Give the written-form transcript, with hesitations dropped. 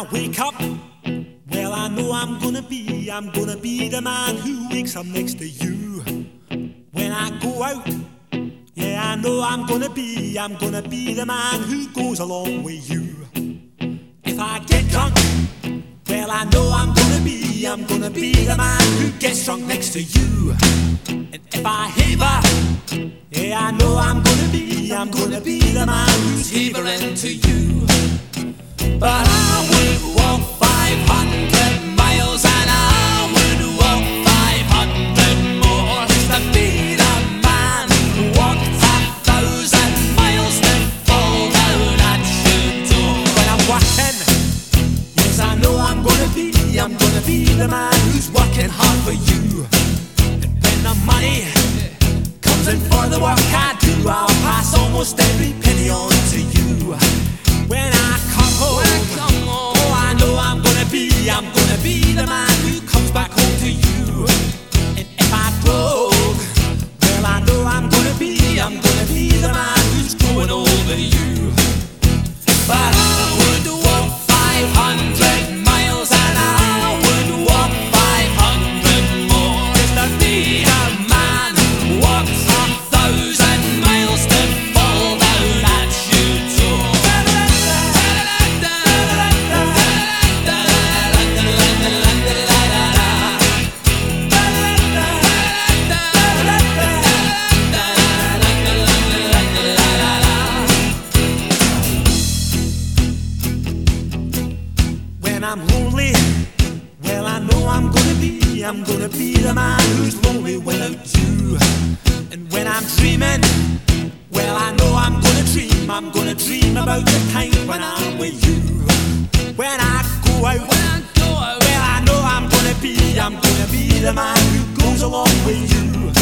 wake up, well, I know I'm gonna be the man who wakes up next to you. When I go out, yeah, I know I'm gonna be the man who goes along with you. If I get drunk, well, I know I'm gonna be the man who gets drunk next to you. And if I haver, yeah, I know I'm gonna be the man who's havering to you. But I would walk 500 miles and I would walk 500 more just to be the man who walked 1,000 miles to fall down at your door. When I'm working, yes, I know I'm gonna be the man who's working hard for you. And when the money comes in for the work I do, I'll pass almost every penny on to you. When I come home, oh, I know I'm gonna be the man who comes back home to you. And if I broke, well, I know I'm gonna be the man who's going over you. But I would walk 500 miles and I would walk 500 more just to be the man who walks 1,000 miles to fall down at your door. When I'm lonely, well, I know I'm gonna be the man who's lonely without you. And when I'm dreaming, well, I know I'm gonna dream about the time when I'm with you. When I go out, well, I know I'm gonna be the man who goes along with you.